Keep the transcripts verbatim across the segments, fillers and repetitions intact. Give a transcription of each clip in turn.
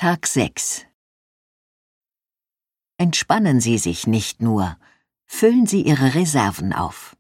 Tag sechs. Entspannen Sie sich nicht nur, füllen Sie Ihre Reserven auf.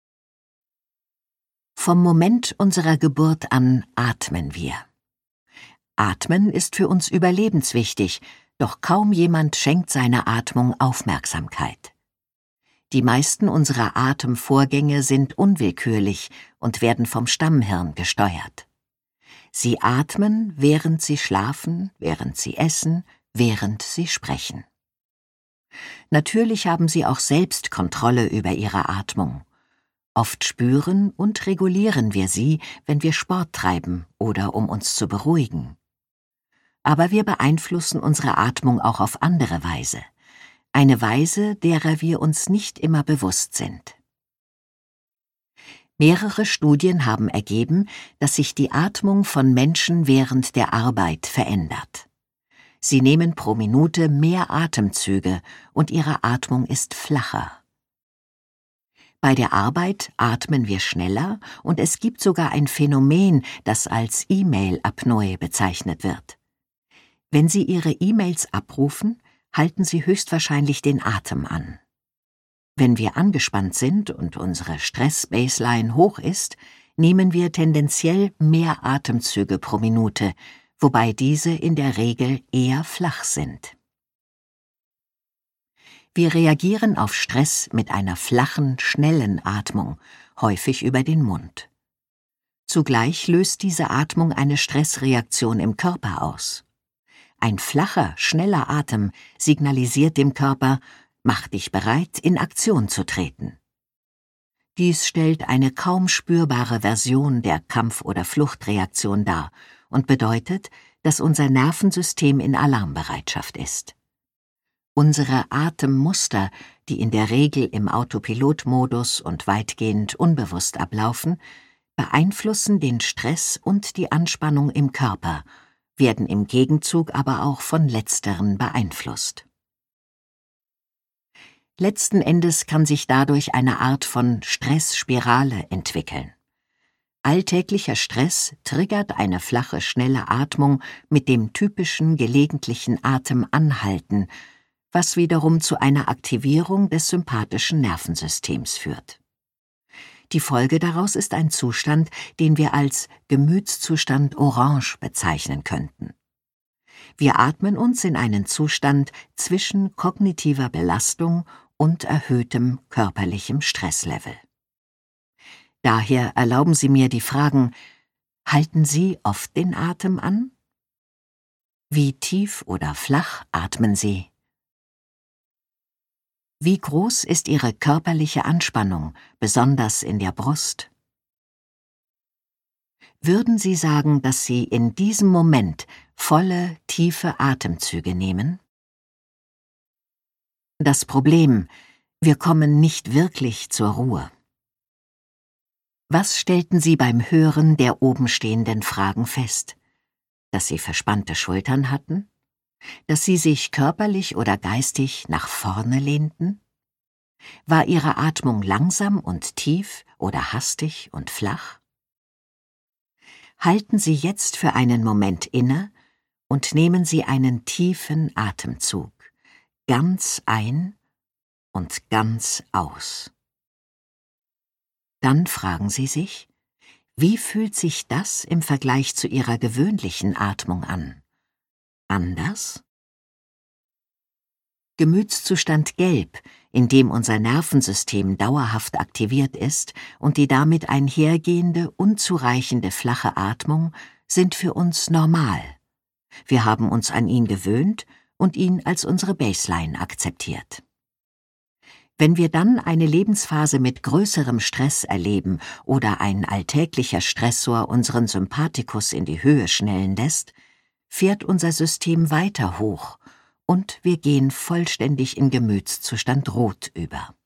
Vom Moment unserer Geburt an atmen wir. Atmen ist für uns überlebenswichtig, doch kaum jemand schenkt seiner Atmung Aufmerksamkeit. Die meisten unserer Atemvorgänge sind unwillkürlich und werden vom Stammhirn gesteuert. Sie atmen, während sie schlafen, während sie essen, während sie sprechen. Natürlich haben sie auch selbst Kontrolle über ihre Atmung. Oft spüren und regulieren wir sie, wenn wir Sport treiben oder um uns zu beruhigen. Aber wir beeinflussen unsere Atmung auch auf andere Weise. Eine Weise, derer wir uns nicht immer bewusst sind. Mehrere Studien haben ergeben, dass sich die Atmung von Menschen während der Arbeit verändert. Sie nehmen pro Minute mehr Atemzüge und ihre Atmung ist flacher. Bei der Arbeit atmen wir schneller und es gibt sogar ein Phänomen, das als E-Mail-Apnoe bezeichnet wird. Wenn Sie Ihre E-Mails abrufen, halten Sie höchstwahrscheinlich den Atem an. Wenn wir angespannt sind und unsere Stress-Baseline hoch ist, nehmen wir tendenziell mehr Atemzüge pro Minute, wobei diese in der Regel eher flach sind. Wir reagieren auf Stress mit einer flachen, schnellen Atmung, häufig über den Mund. Zugleich löst diese Atmung eine Stressreaktion im Körper aus. Ein flacher, schneller Atem signalisiert dem Körper: Mach dich bereit, in Aktion zu treten. Dies stellt eine kaum spürbare Version der Kampf- oder Fluchtreaktion dar und bedeutet, dass unser Nervensystem in Alarmbereitschaft ist. Unsere Atemmuster, die in der Regel im Autopilotmodus und weitgehend unbewusst ablaufen, beeinflussen den Stress und die Anspannung im Körper, werden im Gegenzug aber auch von letzteren beeinflusst. Letzten Endes kann sich dadurch eine Art von Stressspirale entwickeln. Alltäglicher Stress triggert eine flache, schnelle Atmung mit dem typischen gelegentlichen Atemanhalten, was wiederum zu einer Aktivierung des sympathischen Nervensystems führt. Die Folge daraus ist ein Zustand, den wir als Gemütszustand Orange bezeichnen könnten. Wir atmen uns in einen Zustand zwischen kognitiver Belastung und erhöhtem körperlichem Stresslevel. Daher erlauben Sie mir die Fragen: Halten Sie oft den Atem an? Wie tief oder flach atmen Sie? Wie groß ist Ihre körperliche Anspannung, besonders in der Brust? Würden Sie sagen, dass Sie in diesem Moment volle, tiefe Atemzüge nehmen? Das Problem: Wir kommen nicht wirklich zur Ruhe. Was stellten Sie beim Hören der obenstehenden Fragen fest? Dass Sie verspannte Schultern hatten? Dass Sie sich körperlich oder geistig nach vorne lehnten? War Ihre Atmung langsam und tief oder hastig und flach? Halten Sie jetzt für einen Moment inne und nehmen Sie einen tiefen Atemzug, ganz ein und ganz aus. Dann fragen Sie sich: Wie fühlt sich das im Vergleich zu Ihrer gewöhnlichen Atmung an? Anders? Gemütszustand Gelb, in dem unser Nervensystem dauerhaft aktiviert ist, und die damit einhergehende, unzureichende flache Atmung sind für uns normal. Wir haben uns an ihn gewöhnt und ihn als unsere Baseline akzeptiert. Wenn wir dann eine Lebensphase mit größerem Stress erleben oder ein alltäglicher Stressor unseren Sympathikus in die Höhe schnellen lässt, fährt unser System weiter hoch und wir gehen vollständig in Gemütszustand Rot über.